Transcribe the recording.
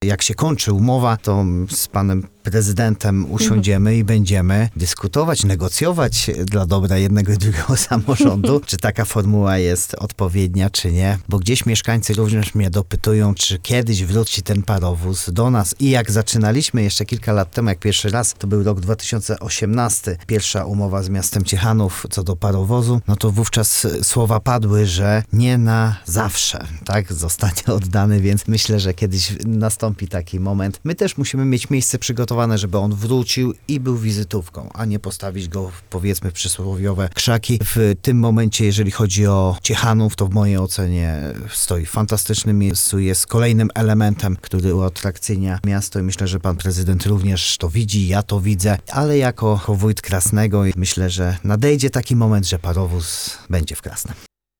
Jak się kończy umowa, to z panem prezydentem usiądziemy i będziemy dyskutować, negocjować dla dobra jednego i drugiego samorządu, czy taka formuła jest odpowiednia, czy nie. Bo gdzieś mieszkańcy również mnie dopytują, czy kiedyś wróci ten parowóz do nas. I jak zaczynaliśmy jeszcze kilka lat temu, jak pierwszy raz, to był rok 2018, pierwsza umowa z miastem Ciechanów co do parowozu, no to wówczas słowa padły, że nie na zawsze, tak, zostanie oddany, więc myślę, że kiedyś nastąpi taki moment. My też musimy mieć miejsce przygotowane, żeby on wrócił i był wizytówką, a nie postawić go w, powiedzmy, przysłowiowe krzaki. W tym momencie, jeżeli chodzi o Ciechanów, to w mojej ocenie stoi w fantastycznym miejscu, jest kolejnym elementem, który uatrakcyjnia miasto i myślę, że pan prezydent również to widzi, ja to widzę, ale jako wójt Krasnego myślę, że nadejdzie taki moment, że parowóz będzie w Krasnem.